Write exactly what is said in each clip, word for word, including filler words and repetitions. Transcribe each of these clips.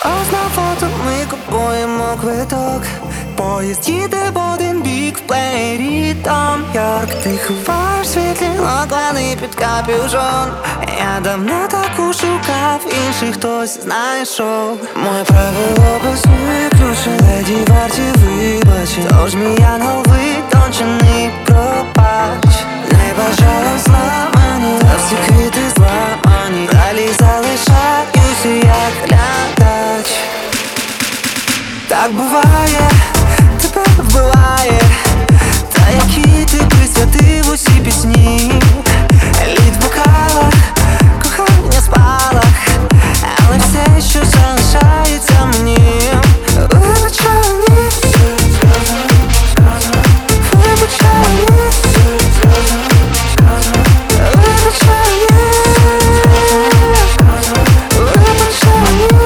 Ось на фото ми купуємо квиток. Поїзд їде в один бік, в плеєрі там Йорк. Ти ховаєш світлі оклени під капюшон. Я давно таку шукав, інший хтось знайшов. Моє правило без виключень, леді варті вибачень. Тож мій ангел витончений, пробач. Не бажаю зла мені, та всі квіти зламані. Далі залишаюся як глядач. Так буває, тебе вбиває, та які ти присвятив усі пісні. Лід в бокалах, кохання спалах, але все, що залишається мені. Вибачай мені, вибачай мені, вибачай мені, вибачай мені.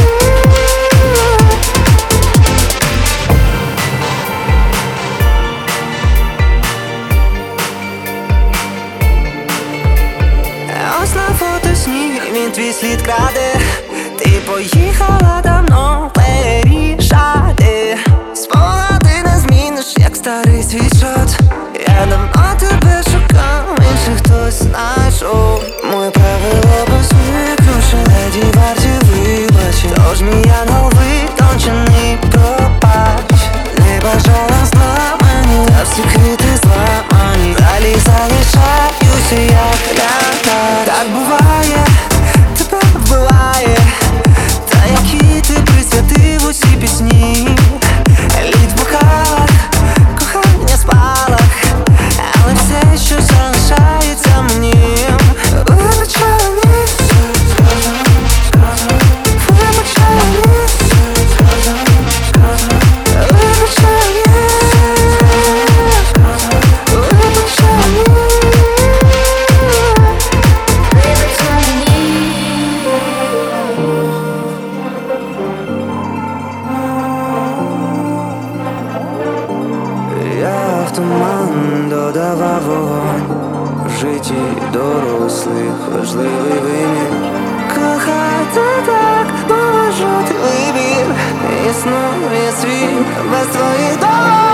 Ось на фото сніг, він твій слід краде. Ти поїхала давно вирішати. Спогади не зміниш, як старий світшот. Я давно тебе шукав, інший хтось знайшов. Моє правило без виключень, леді варті вибачень. Тож мій ангел витончений, пробач. Не бажала зла мені, та всі квіти зламані. Далі залишаюся як глядач. Так буває, тебе вбиває, та які ти присвятив усі пісні. Лід в бокалах, кохання спалах, але все, що залишається мені. Вибачай мені, вибачай мені, вибачай мені, вибачай мені. Я в туман додавав вогонь, в житті дорослих важливий вимір. Кохати так, поважати вибір. Існує світ без твоїх дорог.